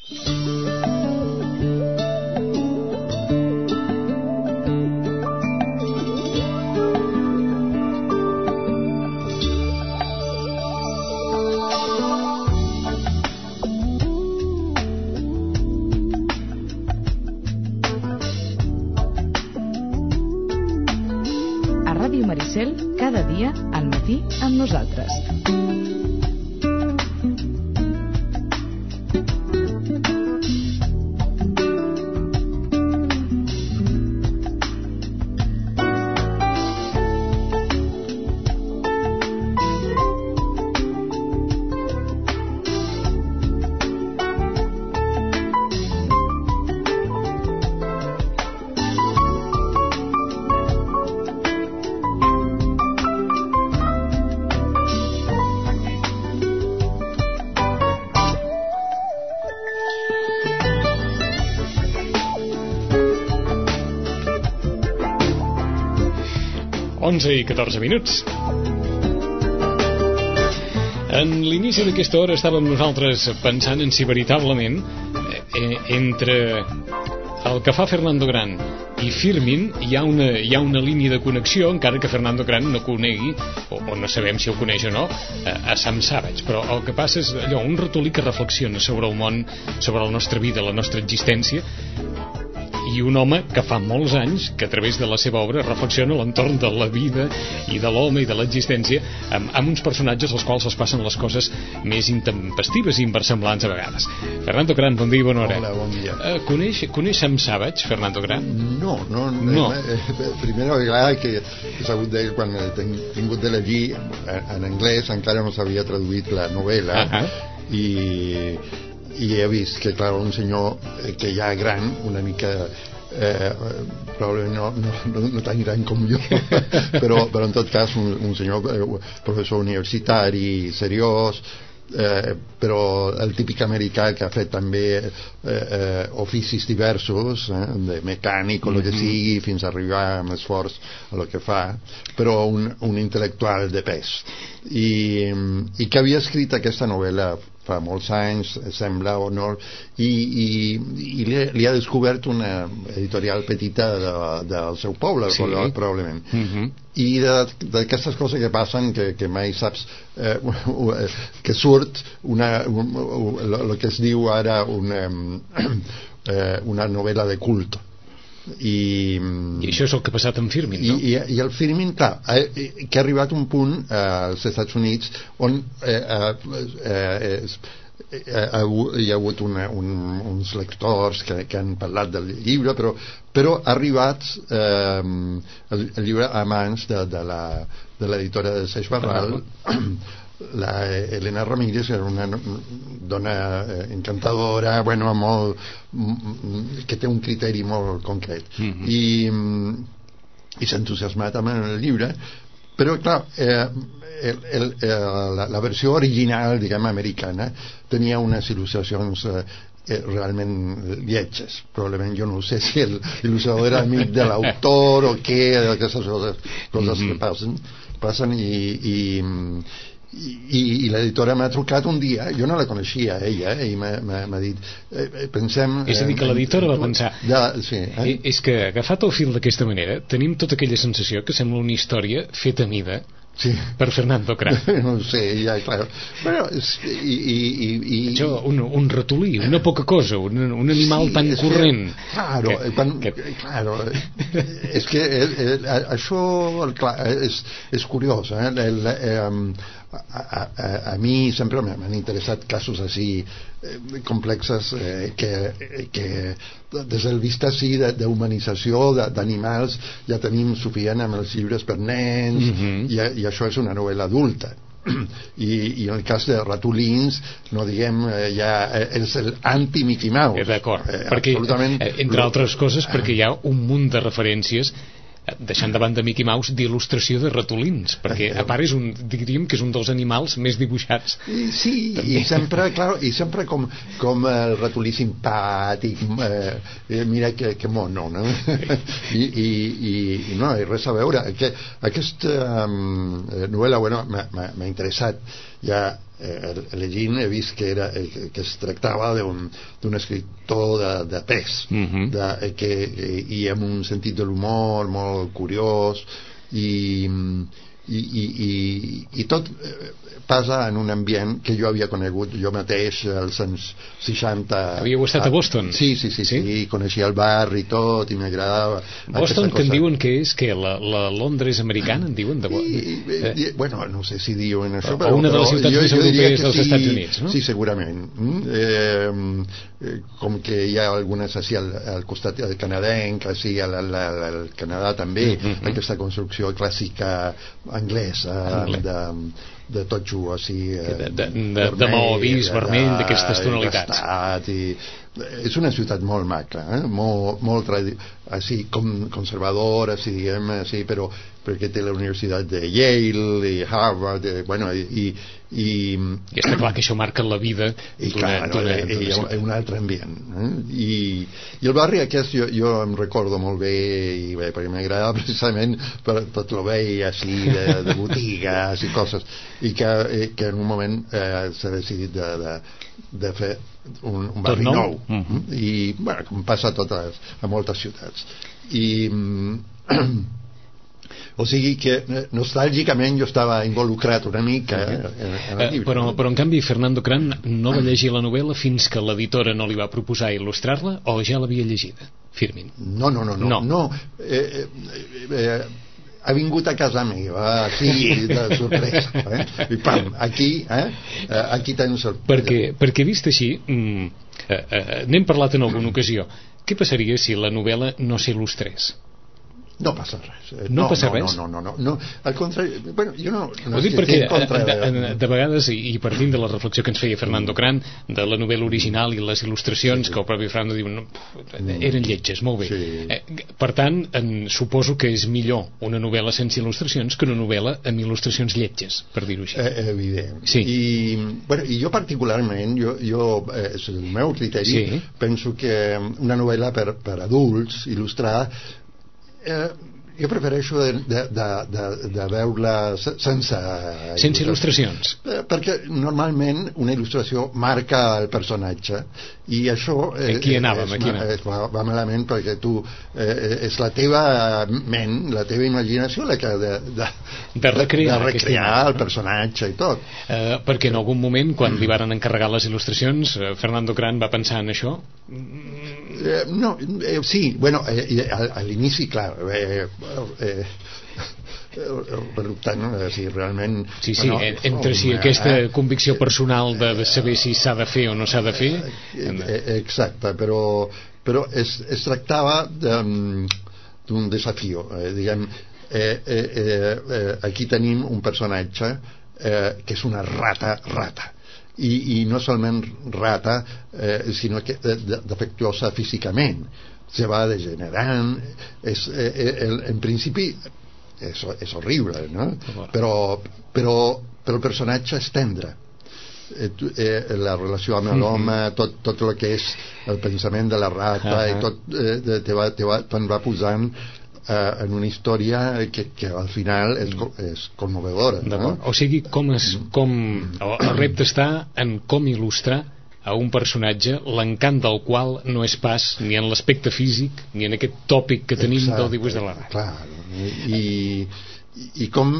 Maricel, cada dia al matí amb nosaltres. I 14 minuts. En l'inici d'aquesta hora estàvem nosaltres pensant en si veritablement entre el que fa Fernando Gran i Firmin hi ha una línia de connexió, encara que Fernando Gran no conegui, o no sabem si ho coneix o no, a Sam Savage. Però el que passa és allò, un ratolí que reflexiona sobre el món, sobre la nostra vida, la nostra existència, i un home que fa molts anys que a través de la seva obra reflexiona l'entorn de la vida i de l'home i de l'existència amb uns personatges als quals es passen les coses més intempestives i inversemblants a vegades. Fernando Gran, bon dia i bona hora. Hola, bon dia. Coneix Sam Savage, Fernando Gran? No. Primera vegada que he sabut d'ell quan he tingut de llegir en anglès, encara no s'havia traduït la novel·la, i he vist que, clar, un senyor que ja gran, una mica probablement no tan gran com jo, però en tot cas un senyor professor universitari seriós, però el típic americà que ha fet també oficis diversos, de mecànic o el que sigui, fins a arribar amb esforç a el que fa, però un intel·lectual de pes, i que havia escrit aquesta novel·la fa molts anys, sembla, o no, i li ha descobert una editorial petita del seu poble, sí, probablement. I d'aquestes coses que passen, que mai saps, que surt el que es diu ara una novel·la de culte. I això és el que ha passat amb Firmin, no? I el Firmin, clar, que ha arribat un punt als Estats Units on hi ha hagut uns lectors que han parlat del llibre, però ha arribat el llibre a mans de l'editora de Seix Barral, la Elena Ramírez, era una dona encantadora, bueno, que té un criteri molt concret, i s'ha entusiasmat amb el llibre, però clar, la versió original, diguem, americana, tenia unes il·lustracions realment lletges. Probablement, jo no sé si l'il·lustrador era amic de l'autor o què, d'aquestes coses que passen, i l'editora m'ha trucat un dia, jo no la coneixia ella, i m'ha dit pensem... És a dir, que l'editora va pensar sí, és que agafat el fil d'aquesta manera tenim tota aquella sensació que sembla una història feta a mida, sí, per Fernando Gran. No sé, ja, clar. Bueno, això, un ratolí, una poca cosa, un animal tan corrent. Claro, claro. És que això, clar, és curiós, a mi sempre m'han interessat casos així complexes, que des del vista així d'humanització d'animals ja tenim suficient amb els llibres per nens, i això és una novel·la adulta, i en el cas de ratolins no diguem, ja és l'anti-Mickey Mouse, d'acord, perquè entre altres coses perquè hi ha un munt de referències, deixant de banda Mickey Mouse, d'il·lustració de ratolins, perquè a part diríem que és un dels animals més dibuixats. Sí, i sempre, clar, i sempre com el ratolí simpàtic, mira que mono, no? I no, res a veure. Aquesta novel·la, bueno, m'ha interessat ja llegint he vist que es tractava d'un escriptor de pes, i amb un sentit de l'humor molt curiós, i tot passa en un ambient que jo havia conegut jo mateix als anys 60. Havíeu estat a Boston? Sí, coneixia el barri i tot, i m'agradava. Boston, que en diuen que és la Londres americana, en diuen? Bueno, no sé si diuen això, o una de les ciutats més europees dels Estats Units, no? Sí, segurament. Com que hi ha algunes així al costat canadenc, així al Canadà també, aquesta construcció clàssica anglesa de totxo així de maó vist, vermell, d'aquestes tonalitats. És una ciutat molt maca, molt així conservadora, si diguem així, però perquè té la Universitat de Yale i Harvard, i està clar que això marca la vida d'una un altre ambient, i el barri aquest jo em recordo molt bé, i bé, perquè m'agradava precisament per tot el vell així de botigues i coses, i que en un moment s'ha decidit de fer un barri nou, i bueno, com passa a moltes ciutats, i o sigui que nostàlgicament jo estava involucrat una mica en el llibre. Però en canvi Fernando Cran no va llegir la novel·la fins que l'editora no li va proposar il·lustrar-la, o ja l'havia llegida, Firmin? No. Ha vingut a casa meva així de sorpresa, i pam, aquí tens el... perquè vist així n'hem parlat en alguna ocasió, què passaria si la novel·la no s'il·lustrés? No passa res. No passa res? No. Al contrari, bueno, jo no ho dic perquè de vegades, i partint de la reflexió que ens feia Fernando Cran de la novel·la original i les il·lustracions, que el propi Fernando diu eren lletges, molt bé. Per tant, suposo que és millor una novel·la sense il·lustracions que una novel·la amb il·lustracions lletges, per dir-ho així. Evident. I jo particularment, és el meu criteri, penso que una novel·la per adults il·lustrada, jo prefereixo de veure sense il·lustracions, perquè normalment una il·lustració marca el personatge, i això va malament, perquè tu és la teva ment, la teva imaginació la que de recrear el personatge i tot, perquè en algun moment quan li varen encarregar les il·lustracions Fernando Cran va pensar en això? Sí, bueno, a l'inici, clar, per tant, si realment entre si aquesta convicció personal de saber si s'ha de fer o no s'ha de fer, exacte, però es tractava d'un desafió, diguem, aquí tenim un personatge que és una rata, i no solament rata, sinó que defectuosa físicament, se va degenerant, en principi és horrible, no? Però el personatge és tendre, la relació amb l'home, tot el que és el pensament de la rata, i tot te'n va posant en una història que al final és commovedora, no? O sigui, el repte està en com il·lustrar a un personatge l'encant del qual no és pas ni en l'aspecte físic ni en aquest tòpic que tenim del dibuix de la rata. Clar, i com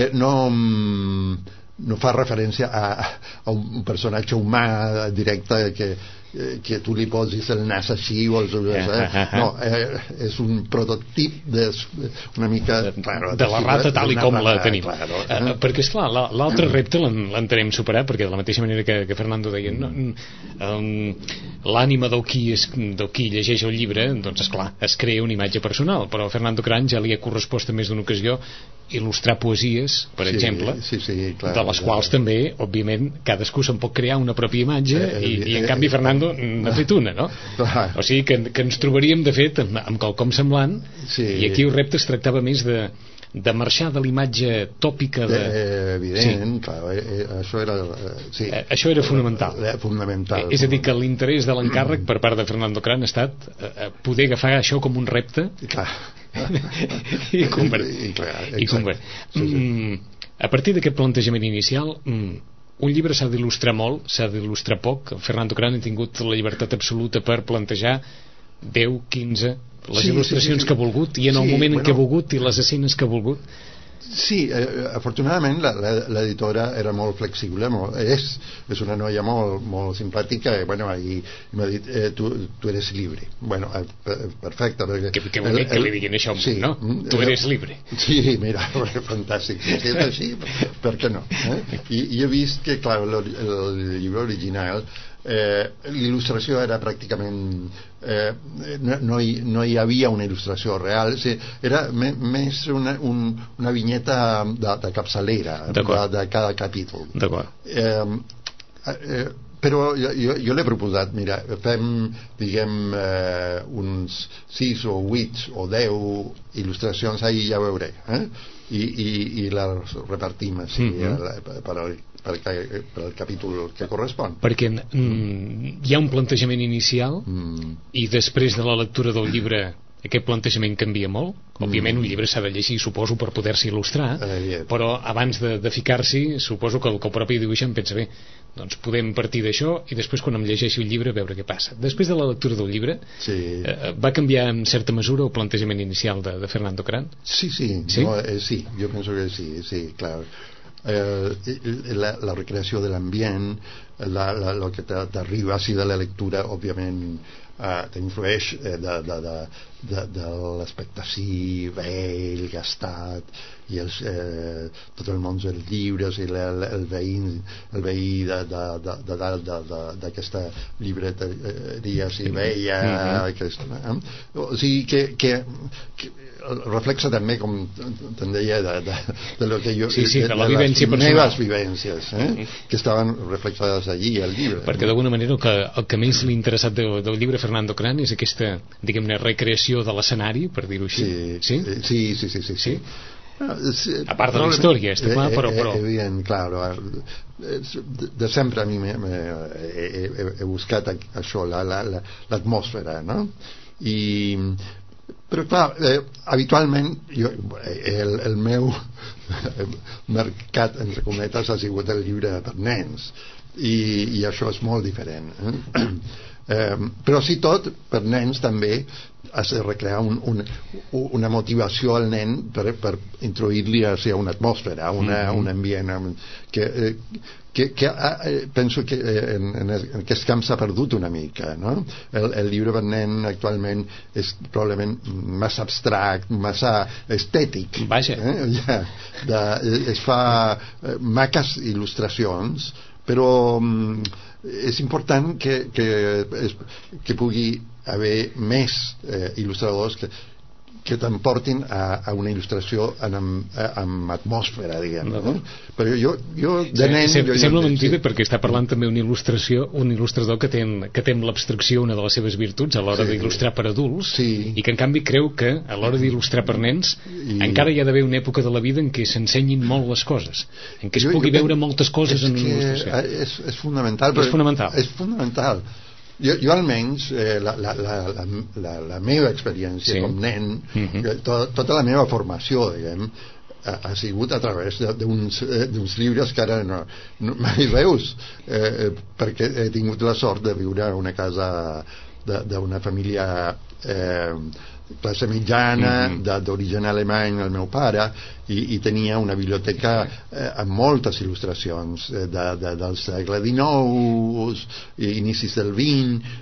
no fa referència a un personatge humà directe que tu li posis el nas així o els ulls, no, és un prototip una mica de la rata tal i com la tenim, perquè esclar, l'altre repte l'entenem superar, perquè de la mateixa manera que Fernando deia, l'ànima del qui llegeix el llibre, doncs esclar, es crea una imatge personal, però a Fernando Cran ja li ha correspost en més d'una ocasió il·lustrar poesies, per exemple, de les quals també, òbviament, cadascú se'n pot crear una pròpia imatge, i en canvi Fernando n'ha fet una, no? O sigui que ens trobaríem de fet amb quelcom semblant, i aquí el repte es tractava més de marxar de l'imatge tòpica evident, clar, això era fonamental. És a dir, que l'interès de l'encàrrec per part de Fernando Cran ha estat poder agafar això com un repte i convertir. A partir d'aquest plantejament inicial, un llibre s'ha d'il·lustrar molt, s'ha d'il·lustrar poc. Fernando Gran ha tingut la llibertat absoluta per plantejar 10, 15 les il·lustracions que ha volgut, i en el moment en què ha volgut, i les escenes que ha volgut. Sí, afortunadament l'editora era molt flexible, és una noia molt simpàtica, i m'ha dit, tu eres libre. Perfecte, perquè... Que bonic que li diguin això, sí, no? Tu eres libre. Sí, mira, fantàstic. Si és així, per què no? I he vist que, clar, el llibre original, l'il·lustració era pràcticament no hi havia una il·lustració real, era més una vinyeta de capçalera de cada capítol. Però jo l'he proposat, mira, fem, diguem, uns 6 o 8 o 10 il·lustracions, ahir ja veuré, i les repartim així per el capítol que correspon, perquè hi ha un plantejament inicial i després de la lectura del llibre aquest plantejament canvia molt. Òbviament un llibre s'ha de llegir, suposo, per poder-se il·lustrar, però abans de ficar-s'hi suposo que el propi dibuixant pensa, bé, doncs podem partir d'això i després quan em llegeixi el llibre veure què passa. Després de la lectura del llibre va canviar en certa mesura el plantejament inicial de Fernando Gran? Sí, jo penso que sí, clar. La recreació de l'ambient, el que t'arriba així de la lectura, òbviament t'influeix de l'aspecte així vell, gastat, i tot el món dels llibres, i el veí de dalt d'aquesta llibreteria així veia, o sigui que reflexa també, com te'n deia, de lo que jo, de les meves vivències, que estaven reflexades allí al llibre. Perquè d'alguna manera el que més l'ha interessat del llibre Fernando Gran és aquesta, diguem-ne, recreació de l'escenari, per dir-ho així. Sí. A part de la història, està clar, però... Evident, claro. De sempre a mi he buscat això, l'atmosfera, no? Però clar, habitualment el meu mercat, entre cometes, ha sigut el llibre per nens, i això és molt diferent, però si tot, per nens també has de recrear una motivació al nen per introduir-li a una atmosfera, un ambient que penso que en aquest camp s'ha perdut una mica, no? El llibre per nen actualment és probablement massa abstract, massa estètic. Vaja. Es fa maques il·lustracions, però és important que pugui haver més il·lustradors que t'emportin a una il·lustració amb atmosfera, diguem, no? Però jo de nen... Sembla mentida, perquè està parlant també un il·lustrador que té l'abstracció una de les seves virtuts a l'hora d'il·lustrar per adults, i que en canvi creu que a l'hora d'il·lustrar per nens encara hi ha d'haver una època de la vida en què s'ensenyin molt les coses, en què es pugui veure moltes coses en una il·lustració. És fonamental. És fonamental. Jo almenys, la meva experiència com nen, tota la meva formació, diguem, ha sigut a través d'uns llibres que ara no mai veus, perquè he tingut la sort de viure a una casa d'una família classe mitjana, d'origen alemany, el meu pare, i tenia una biblioteca amb moltes il·lustracions del segle XIX, inicis del XX,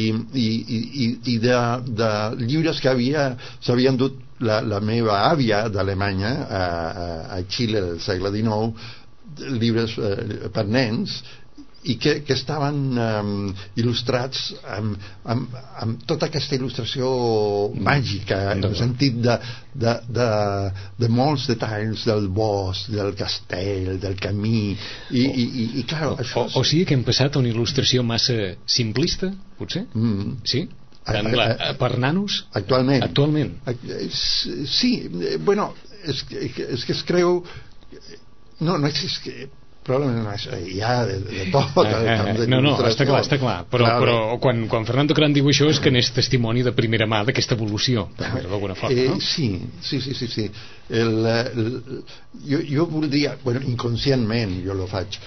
i de llibres que s'havien dut la meva àvia d'Alemanya a Xile del segle XIX, llibres per nens, i que estaven il·lustrats amb tota aquesta il·lustració màgica, en el sentit de molts detalls del bosc, del castell, del camí, i clar, això... O sigui que hem passat a una il·lustració massa simplista, potser? Sí? Per nanos? Actualment. Sí, bueno, és que es creu... No és que... probablement hi ha de tot. No, està clar. Però quan Fernando Cran diu això és que n'és testimoni de primera mà d'aquesta evolució, d'alguna forma, no? Sí. Jo voldria, inconscientment jo lo faig,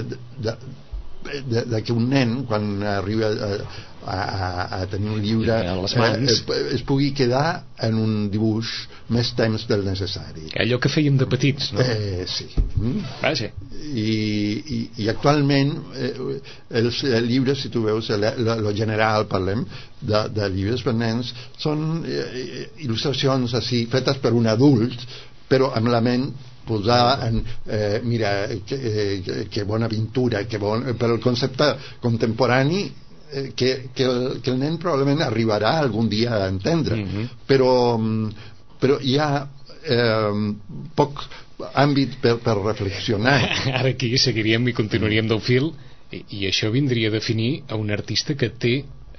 que un nen, quan arriba a tenir un llibre, es pugui quedar en un dibuix més temps del necessari. Allò que fèiem de petits, no? Sí. Vaja. I actualment els llibres, si tu veus, lo general, parlem de llibres per nens, són il·lustracions així, fetes per un adult, però amb la ment posar en mira, que bona pintura, per el concepte contemporani que el nen probablement arribarà algun dia a entendre, però hi ha poc àmbit per reflexionar. Ara aquí seguiríem i continuaríem del fil, i això vindria a definir a un artista que té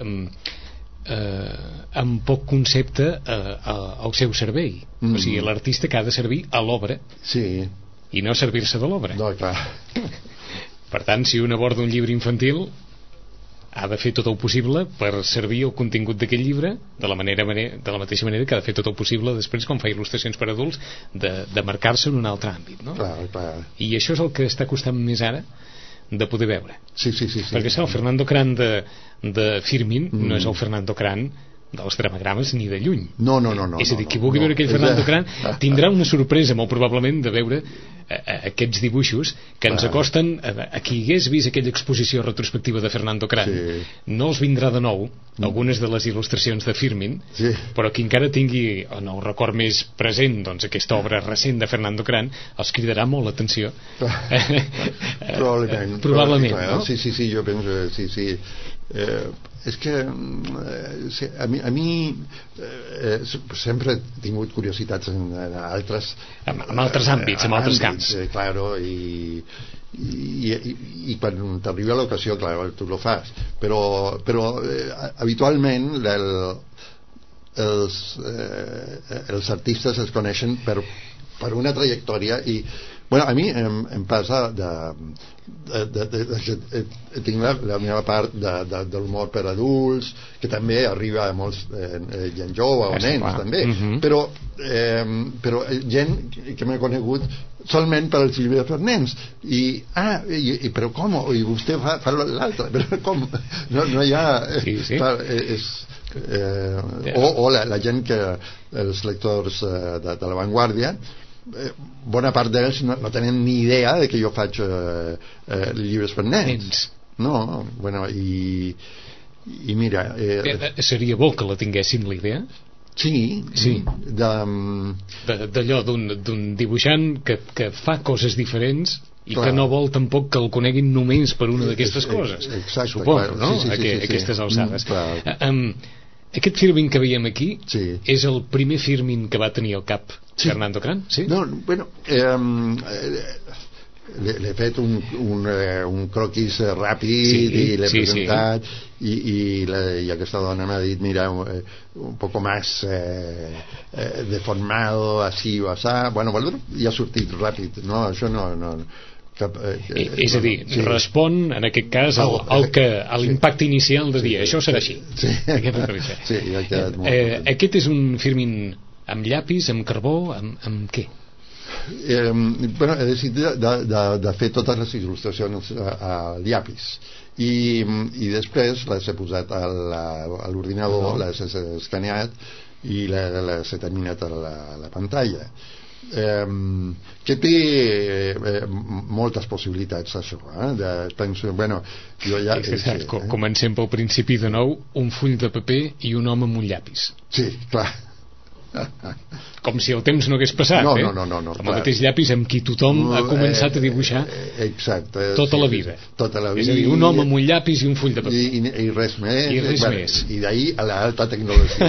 amb poc concepte al seu servei. O sigui, l'artista que ha de servir a l'obra, i no servir-se de l'obra. No, clar. Per tant, si un aborda un llibre infantil, ha de fer tot el possible per servir el contingut d'aquell llibre de la mateixa manera que ha de fer tot el possible després, quan fa il·lustracions per adults, de marcar-se en un altre àmbit, no? Clar. I això és el que està costant més ara de poder veure. Sí. Perquè el Fernando Cran de Firmin no és el Fernando Cran dels dramagrames ni de lluny. No. És a dir, qui vulgui veure aquell Fernando Cran tindrà una sorpresa molt probablement de veure aquests dibuixos que ens acosten a qui hagués vist aquella exposició retrospectiva de Fernando Cran. No els vindrà de nou algunes de les il·lustracions de Firmin, però qui encara tingui en el record més present aquesta obra recent de Fernando Cran els cridarà molt l'atenció. Probablement, no? Sí, jo penso, sí. És que a mi sempre he tingut curiositats en altres àmbits, en altres camps, claro, i quan t'arriba l'ocasió, clar, tu lo fas, però habitualment els artistes es coneixen per una trajectòria i a mi em passa tinc la meva part de l'humor per adults, que també arriba a molts gent jove o nens també, però gent que m'ha conegut solament per als llibres per nens però com? I vostè fa l'altre, però com? No hi ha o la gent que els lectors de La Vanguardia, bona part d'ells no tenen ni idea de que jo faig llibres per nens. No, i mira... seria bo que la tinguessin, la idea? Sí. D'allò d'un dibuixant que fa coses diferents i que no vol tampoc que el coneguin només per una d'aquestes coses. Exacte, suposo, no? Aquestes alçades. Aquest Firmin que veiem aquí és el primer Firmin que va tenir al cap Fernando Cran? Sí? No, l'he fet un croquis ràpid i l'he presentat i aquesta dona m'ha dit mira, un poco más deformado así o así, i ha sortit ràpid, no? Això no és a dir, respon en aquest cas a l'impacte inicial de dir això serà així. Aquest és un Firmin amb llapis, amb carbó, amb què? He decidit de fer totes les il·lustracions a llapis i després les he posat a l'ordinador, les he escaneat i les he terminat a la pantalla, que té moltes possibilitats això, penso, jo ja comencem pel principi de nou, un full de paper i un home amb un llapis. Sí, clar, com si el temps no hagués passat, no, amb el mateix llapis amb qui tothom ha començat a dibuixar tota la vida. És a dir, un home amb un llapis i un full de paper i res més, i d'ahir a l'alta tecnologia.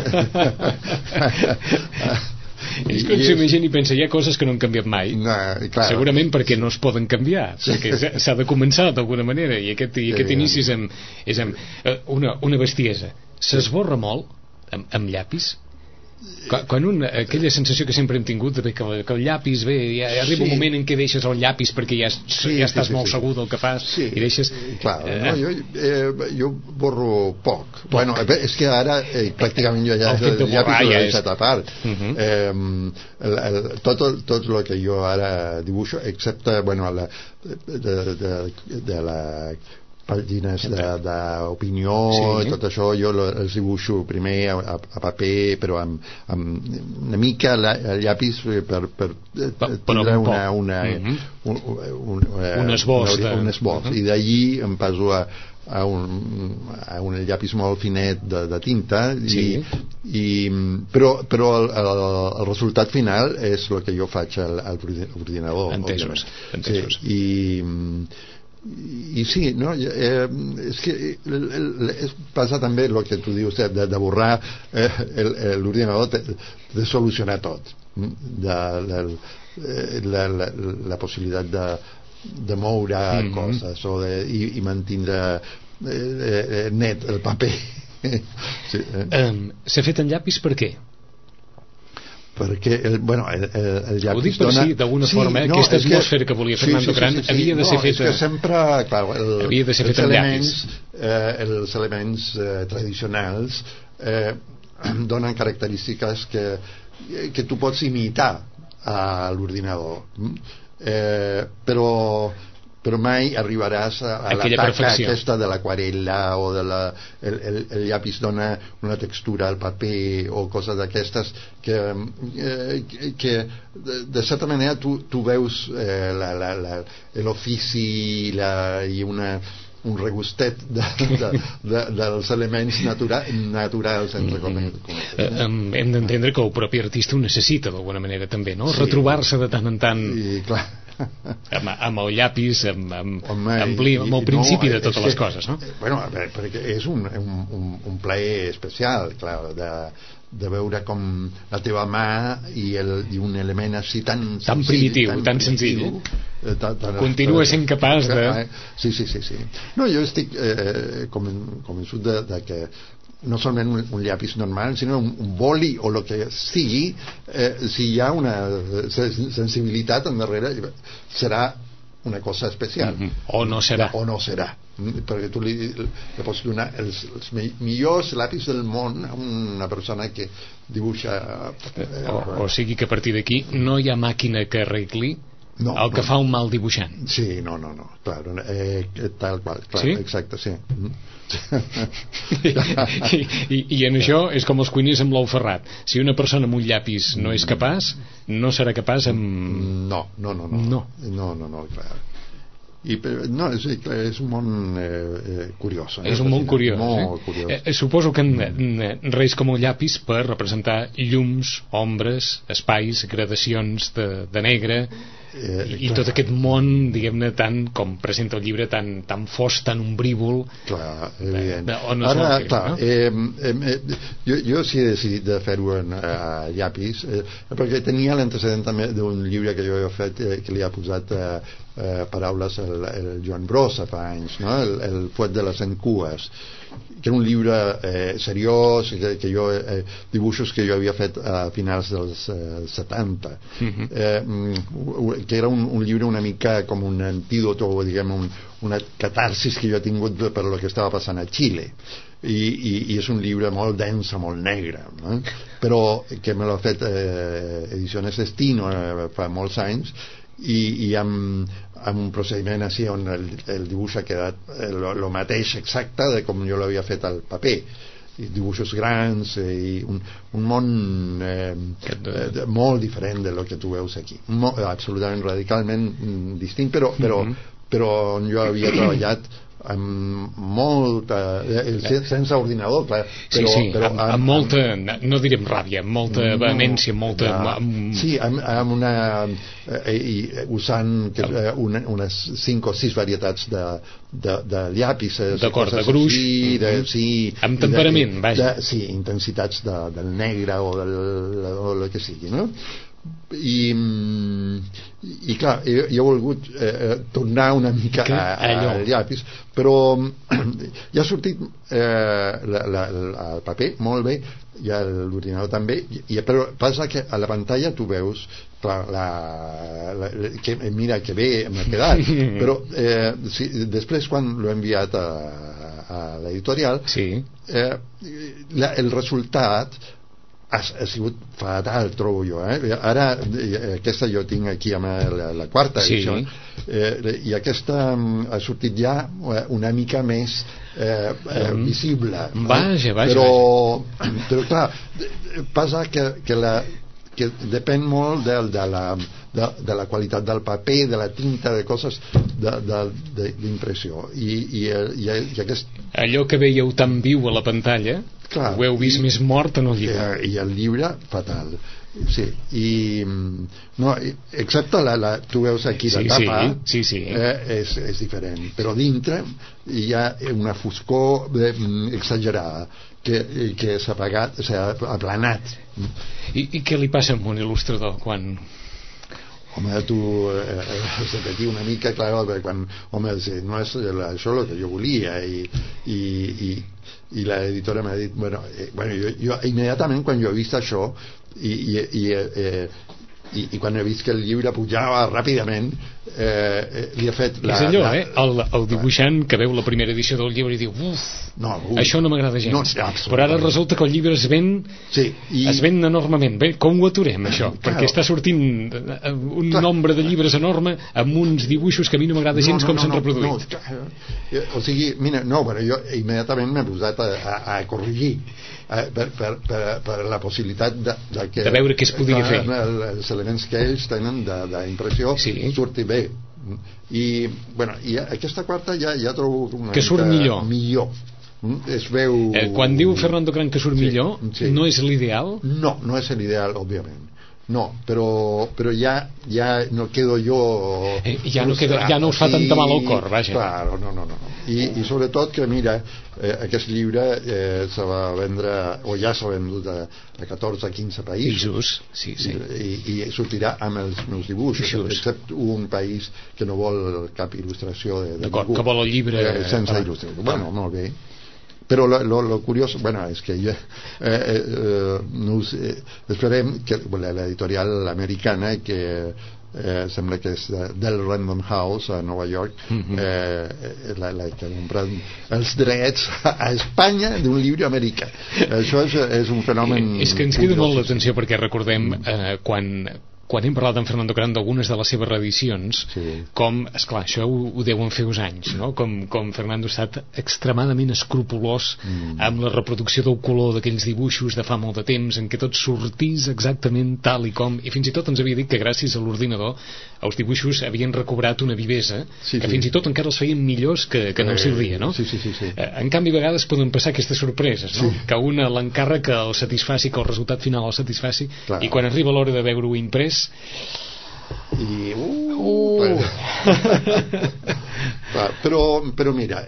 És com si la gent hi pensa, hi ha coses que no han canviat mai, segurament perquè no es poden canviar, perquè s'ha de començar d'alguna manera, i aquest inici és amb una bestiesa. S'esborra molt amb llapis, aquella sensació que sempre hem tingut de que el llapis arriba un moment en què deixes el llapis perquè ja estàs molt segur del que fas i deixes... Clar, jo borro poc. Bueno, és que ara pràcticament jo ja el llapis l'he deixat a part. Tot el que jo ara dibuixo, excepte de la pàgines d'opinió i tot això, jo els dibuixo primer a paper, però amb una mica el llapis per tindre un esbós, i d'allí em passo a un llapis molt finet de tinta, però el resultat final és el que jo faig a l'ordinador. Entesos. I sí, no, és que passa també el que tu dius de borrar l'ordinador de solucionar tot, la possibilitat de moure coses i mantindre net el paper. S'ha fet en llapis per què? Perquè el llapis ho dic per si d'alguna forma aquesta atmosfera que volia Fernando Gran havia de ser feta, sempre, clar, havia de ser feta en llapis. Els elements tradicionals donen característiques que tu pots imitar a l'ordinador, però mai arribaràs a la taca aquesta de l'aquarel·la o el llapis dona una textura al paper o coses d'aquestes que de certa manera tu veus l'ofici i un regustet dels elements naturals entre cometes. Hem d'entendre que el propi artista ho necessita d'alguna manera també, no? Retrobar-se de tant en tant amb el llapis, amb el principi de totes les coses, no? Bueno, perquè és un plaer especial, clar, de veure com la teva mà i un element així tan primitiu, tan senzill continua sent capaç de... Sí. No, jo estic convençut de que no solament un llapis normal, sinó un boli o el que sigui, si hi ha una sensibilitat en darrere, serà una cosa especial. O no serà. Perquè tu li pots donar els millors llapis del món a una persona que dibuixa... O sigui que a partir d'aquí no hi ha màquina que arregli el que fa un mal dibuixant. Sí, no, clar, tal qual, clar, sí? Exacte, sí. I en això és com els cuiners amb l'ou ferrat. Si una persona amb un llapis no és capaç, no serà capaç amb... No, clar. És un món curiós. És un món curiós. Molt curiós. Suposo que res com un llapis per representar llums, ombres, espais, gradacions de negre i tot aquest món, diguem-ne, tant com presenta el llibre, tan fosc, tan ombrívol. Clar, evident. Ara, clar, jo sí he decidit de fer-ho a llapis, perquè tenia l'antecedent també d'un llibre que jo he fet, que li ha posat paraules el Joan Brossa fa anys, no? El Fuet de les Encues, que era un llibre seriós, que jo dibuixos que jo havia fet a finals dels 70, que era un llibre una mica com un antídot o diguem una catarsis que jo he tingut per lo que estava passant a Xile, i és un llibre molt dens, molt negre, no? Però que me l'ha fet Ediciones Destino fa molts anys, i amb un procediment així on el dibuix ha quedat el mateix exacte de com jo l'havia fet al paper, dibuixos grans i un món molt diferent de lo que tu veus aquí, absolutament radicalment distint, però on jo havia treballat amb molta sense ordinador, clar, però amb molta, no direm ràbia, amb molta vehemència, amb una usant unes 5 o 6 varietats de llapis, d'acord, de gruix, amb temperament, vaja, intensitats del negre o del que sigui, no? i clar, jo he volgut tornar una mica al llapis, però ja ha sortit el paper molt bé, i l'ordinador també, però passa que a la pantalla tu veus mira que bé m'ha quedat, però després quan l'he enviat a l'editorial, el resultat ha sigut fatal, trobo jo, ara aquesta jo tinc aquí amb la quarta edició, i aquesta ha sortit ja una mica més visible, però clar, passa que depèn molt de la qualitat del paper, de la tinta, de coses d'impressió, i allò que veieu tan viu a la pantalla, clar, ho heu vist més mort en el llibre. I el llibre, fatal. Sí, excepte tu veus aquí la tapa, és diferent, però dintre hi ha una foscor exagerada que s'ha apagat, s'ha aplanat. I què li passa a un il·lustrador quan... Home, tu has de patir una mica, clar, quan, home, no és això el que jo volia, i l'editora m'ha dit, bueno, jo immediatament quan jo he vist això i quan he vist que el llibre pujava ràpidament, li ha fet és allò, el dibuixant que veu la primera edició del llibre i diu això no m'agrada gens, però ara resulta que el llibre es ven enormement. Bé, com ho aturem això? Perquè està sortint un nombre de llibres enorme amb uns dibuixos que a mi no m'agrada gens com s'han reproduït. O sigui, mira, jo immediatament m'he posat a corregir per la possibilitat de veure què es podria fer, els elements que ells tenen d'impressió surti bé, i aquesta quarta ja trobo que surt millor. Es veu... Quan diu Fernando Gran que surt millor, no és l'ideal? No és l'ideal, òbviament. No, però ja no quedo jo... Ja no us fa tanta mal al cor, vaja. Claro, no. I sobretot que, mira, aquest llibre se va vendre, o ja s'ha vendut a 14-15 països. I sortirà amb els meus dibuixos, excepte un país que no vol cap il·lustració de d'acord, que vol el llibre sense il·lustració. Bueno, molt bé. Però lo curioso, és que esperem que l'editorial americana, que sembla que és del Random House a Nova York, la que ha comprat els drets a Espanya d'un llibre americà. Això és un fenomen... És que ens crida molt l'atenció, perquè recordem quan hem parlat amb Fernando Gran d'algunes de les seves reedicions, com, esclar, això ho deuen fer uns anys, no? Com Fernando ha estat extremadament escrupolós amb la reproducció del color d'aquells dibuixos de fa molt de temps, en què tot sortís exactament tal i com, i fins i tot ens havia dit que gràcies a l'ordinador els dibuixos havien recobrat una vivesa que fins i tot encara els feien millors que en el seu dia, no? En canvi, a vegades poden passar aquestes sorpreses, no? Que una l'encarra que el satisfaci, que el resultat final el satisfaci, i quan arriba l'hora de veure-ho imprès però mira,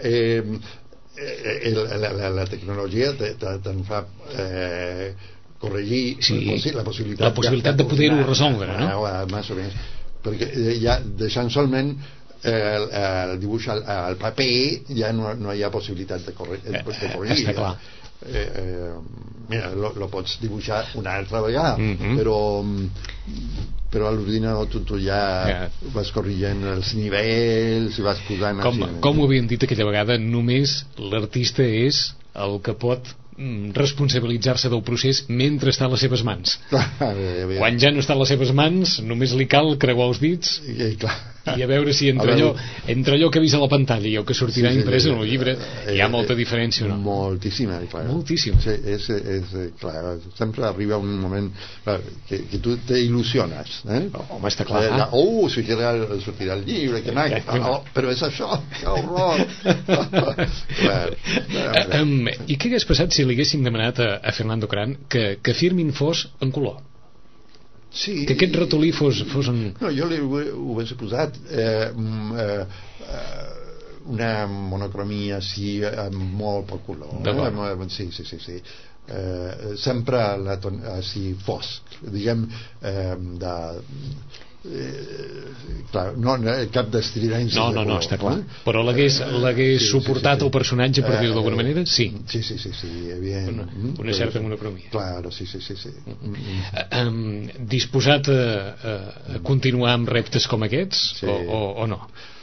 la tecnologia te'n fa corregir la possibilitat de poder-ho resoldre, no? Més o menys, perquè ja deixant solament el dibuix al paper ja no hi ha possibilitat de corregir. Està clar. Mira, lo pots dibuixar una altra vegada, però a l'ordinador tu ja vas corrigint els nivells i vas posant com ho havíem dit aquella vegada, només l'artista és el que pot responsabilitzar-se del procés mentre està a les seves mans. Quan ja no està a les seves mans, només li cal creuar els dits i a veure si entre allò que ha vist a la pantalla i el que sortirà imprès en el llibre hi ha molta diferència o no? Moltíssima. Clar, sempre arriba un moment que tu t'il·lusiones, home, està clar, sortirà el llibre, que maco, però és això, que horror. I què hagués passat si li haguéssim demanat a Fernando Gran que Firmin fos en color? Que aquest ratolí fos en... No, jo ho hagués posat una monocromia així amb molt poc color, sí. Sempre així fosc, diguem, clar, no cap d'estridència no, està clar, però l'hagués suportat el personatge, per dir-ho d'alguna manera? Sí, evident. Una certa monocromia. Claro, sí. Disposat a continuar amb reptes com aquests o no?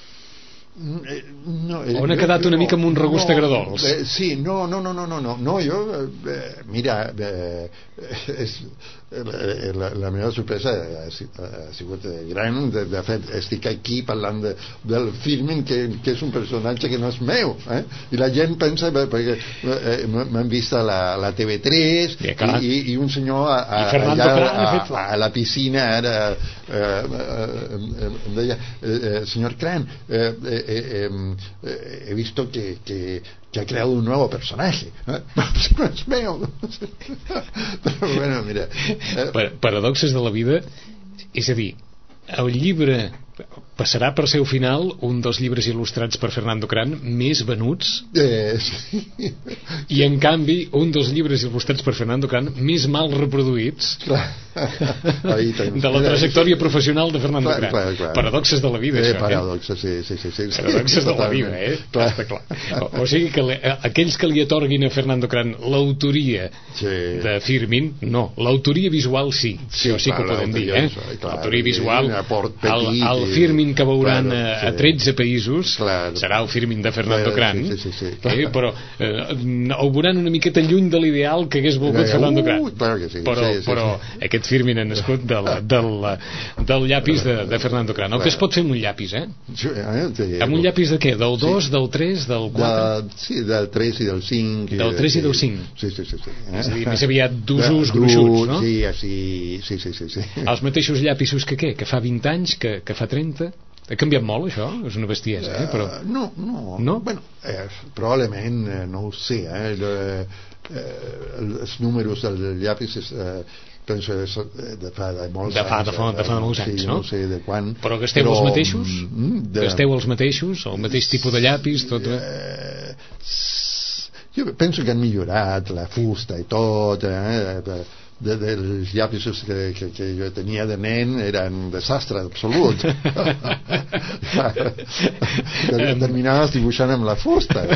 On ha quedat una mica amb un regust agradols? Sí, no, jo mira, la meva sorpresa ha sigut gran. De fet, estic aquí parlant del Firmin, que és un personatge que no és meu, i la gent pensa, perquè m'han vist a la TV3 i un senyor a la piscina ara em deia, senyor Cran, he visto que ha creado un nuevo personaje, no es meu. Però bueno, mira, paradoxes de la vida, és a dir, el llibre passarà per ser al final un dels llibres il·lustrats per Fernando Cran més venuts, sí. I en canvi un dels llibres il·lustrats per Fernando Cran més mal reproduïts de la trajectòria professional de Fernando Cran. Clar. Paradoxes de la vida, això. Paradoxes, sí. Paradoxes de la vida, Està clar. O sigui que aquells que li atorguin a Fernando Cran l'autoria de Firmin, no, l'autoria visual sí que ho podem dir, l'autoria visual, el Firmin que veuran a 13 països serà el Firmin de Fernando Cran, però ho veuran una miqueta lluny de l'ideal que hagués volgut Fernando Cran, però aquest Firmin ha nascut del llapis de Fernando Cran. El que es pot fer amb un llapis, amb un llapis de què? Del 2, del 3, del 4? Sí, del 3 i del 5. Del 3 i del 5. Sí. És a dir, més aviat d'usos gruixuts, no? Sí. Els mateixos llapisos que què? Que fa 20 anys, que fa 30? Ha canviat molt, això? És una bestiesa, però... No? Bueno, probablement, no ho sé, els números del llapis penso de fa molts anys, no? No sé de quan. Però gasteu els mateixos? Gasteu els mateixos? El mateix tipus de llapis? Tot... Jo penso que han millorat la fusta i tot, dels llapisos que jo tenia de nen eren un desastre absolut. Terminaves dibuixant amb la fusta.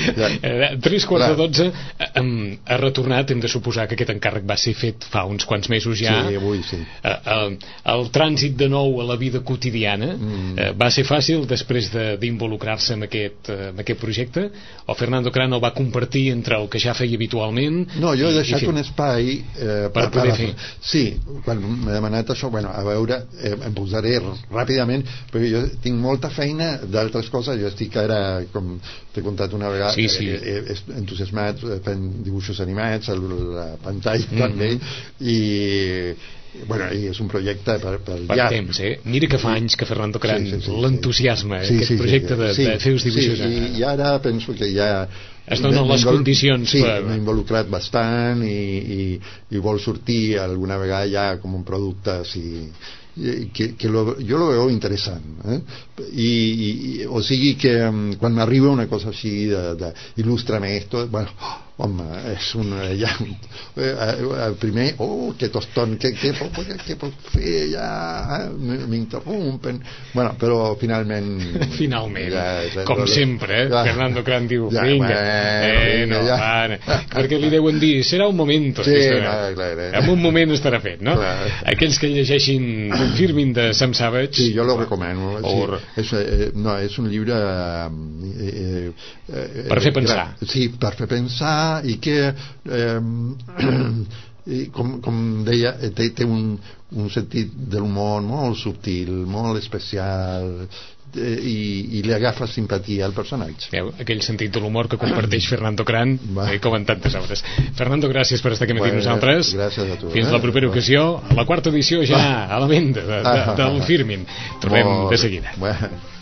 11:45 ha retornat. Hem de suposar que aquest encàrrec va ser fet fa uns quants mesos ja. Sí, avui sí. El trànsit de nou a la vida quotidiana va ser fàcil després d'involucrar-se en aquest projecte, o Fernando Cran el va compartir entre el que ja feia habitualment? No, jo he deixat un espai per poder fer. Sí, quan m'he demanat això, a veure, em posaré ràpidament, perquè jo tinc molta feina d'altres coses. Jo estic ara, com t'he contat una vegada, entusiasmat fent dibuixos animats a la pantalla també, i és un projecte per llarg temps, Mira que fa anys que Fernando Cran l'entusiasma, aquest projecte de fer els dibuixos. I ara penso que ja es donen les condicions. M'he involucrat bastant i vol sortir alguna vegada ja com un producte així que jo lo veo interessant, o sigui que quan m'arriba una cosa així il·lustra'm esto, home, és el primer, que tostón, què pot fer ja, m'interrompen, però finalment com sempre, Fernando Cran diu perquè li deuen dir serà un moment, en un moment estarà fet, no? Aquells que llegeixin Firmin de Sam Savage, sí, jo lo recomano. És un llibre per fer pensar. Sí, per fer pensar, i que com deia, té un sentit de l'humor molt subtil, molt especial, i li agafa simpatia al personatge. Aquell sentit de l'humor que comparteix Fernando Cran, com en tantes altres. Fernando, gràcies per estar aquí amb nosaltres. Gràcies a tu. Fins la propera ocasió, a la quarta edició ja a la ment del Firmin. Tornem de seguida.